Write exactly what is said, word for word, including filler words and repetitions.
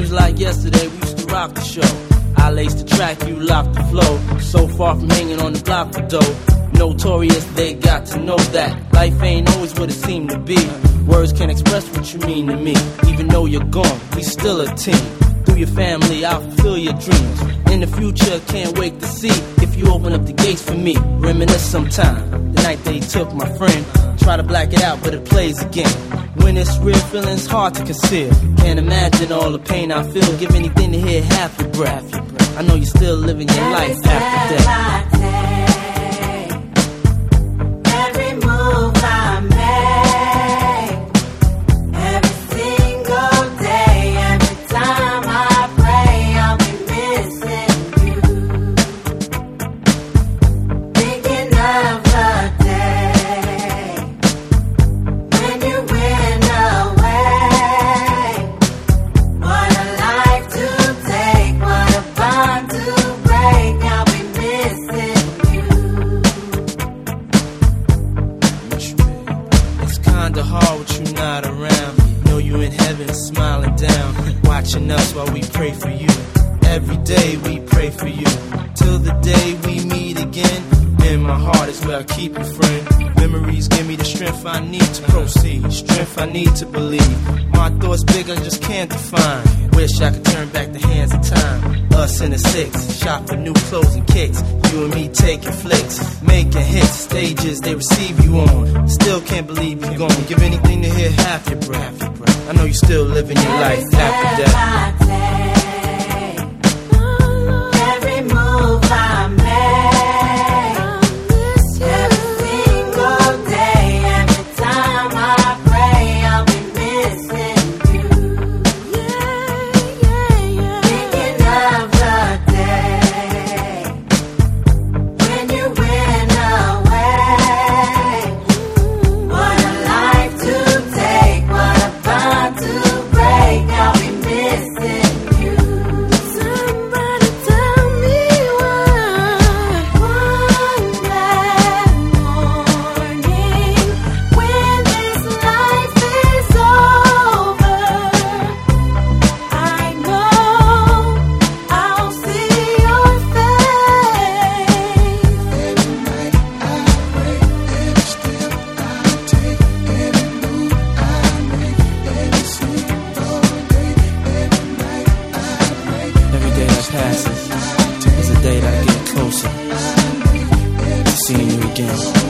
Seems like yesterday we used to rock the show. I laced the track, you locked the flow. So far from hanging on the block for dough. Notorious, they got to know that life ain't always what it seemed to be. Words can't express what you mean to me. Even though you're gone, we still a team. Through your family, I'll fulfill your dreams. In the future, can't wait to see if you open up the gates for me. Reminisce sometime, the night they took my friend. Try to black it out, but it plays again. When it's real, feeling's hard to conceal. Can't imagine all the pain I feel. Give anything to hear half your breath. I know you're still living your life after death. Kinda hard with you not around. Know you in heaven smiling down, watching us while we pray for you. Every day we pray for you, till the day we meet again. In my heart is where I keep you, friend. Memories give me the strength I need to proceed, strength I need to believe. My thoughts big, I just can't define. Wish I could turn back the hands of time. Us in the six, shop for new clothes and kicks. You and me taking flicks, making hits, stages they receive you on. Still can't believe you're gone. Give anything to hear half your breath. I know you still living your life after death. Every move I make. Passes, there's a day that I get closer to seeing you again.